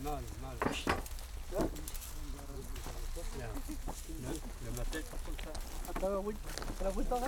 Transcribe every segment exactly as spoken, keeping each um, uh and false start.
Mal, mal. Le, le matin, comme ça. Attends, oui. La route là.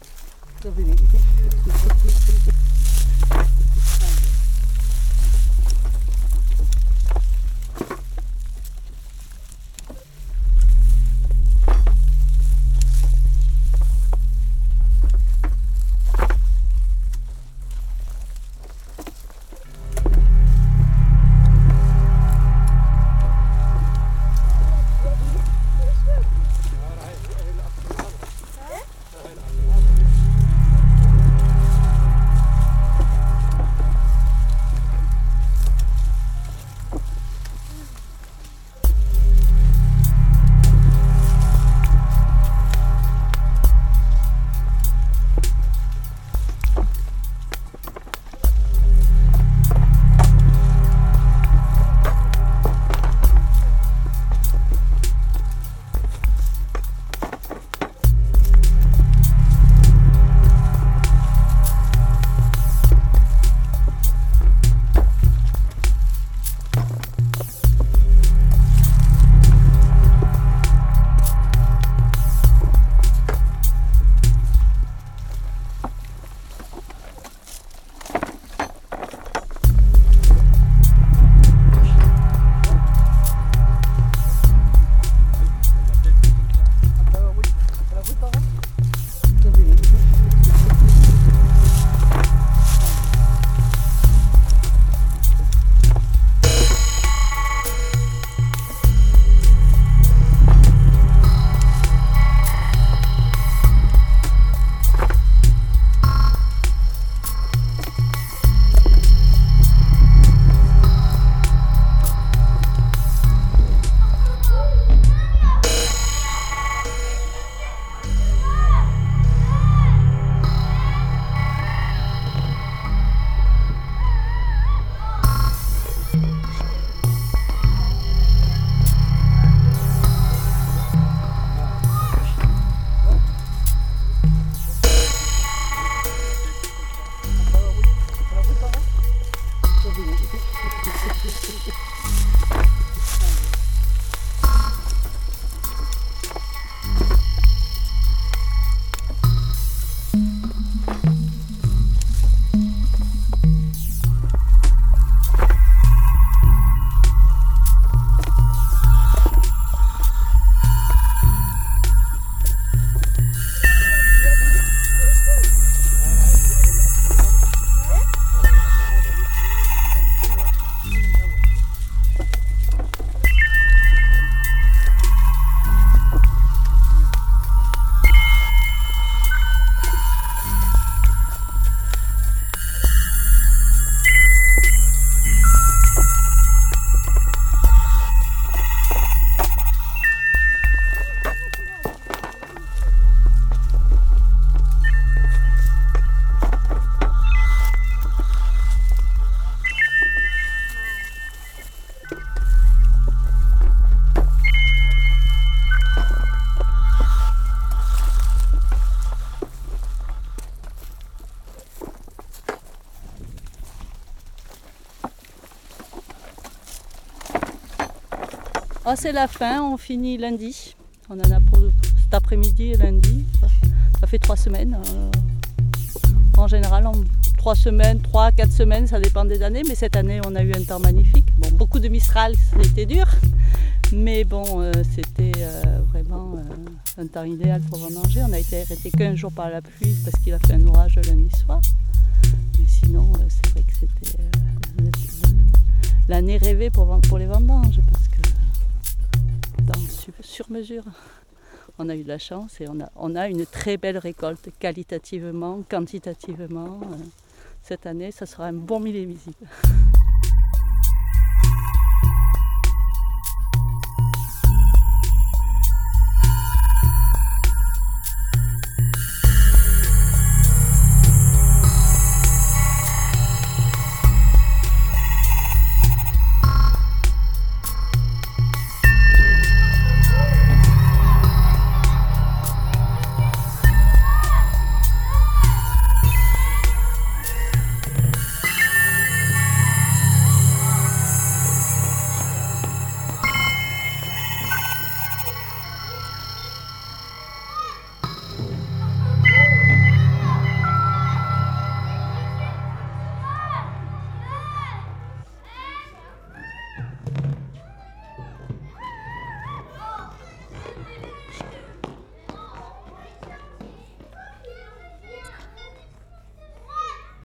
Oh, c'est la fin, on finit lundi. On en a pour cet après-midi et lundi. Ça fait trois semaines. En général, en trois semaines, trois, quatre semaines, ça dépend des années. Mais cette année, on a eu un temps magnifique. Bon, beaucoup de Mistral, c'était dur. Mais bon, euh, c'était euh, vraiment euh, un temps idéal pour vendanger. On a été arrêté qu'un jour par la pluie parce qu'il a fait un orage le lundi soir. Mais sinon, euh, c'est vrai que c'était euh, l'année rêvée pour, pour les vendanges. Parce que dans, sur, sur mesure, on a eu de la chance et on a, on a une très belle récolte, qualitativement, quantitativement. Euh, cette année, ça sera un bon millésimesime.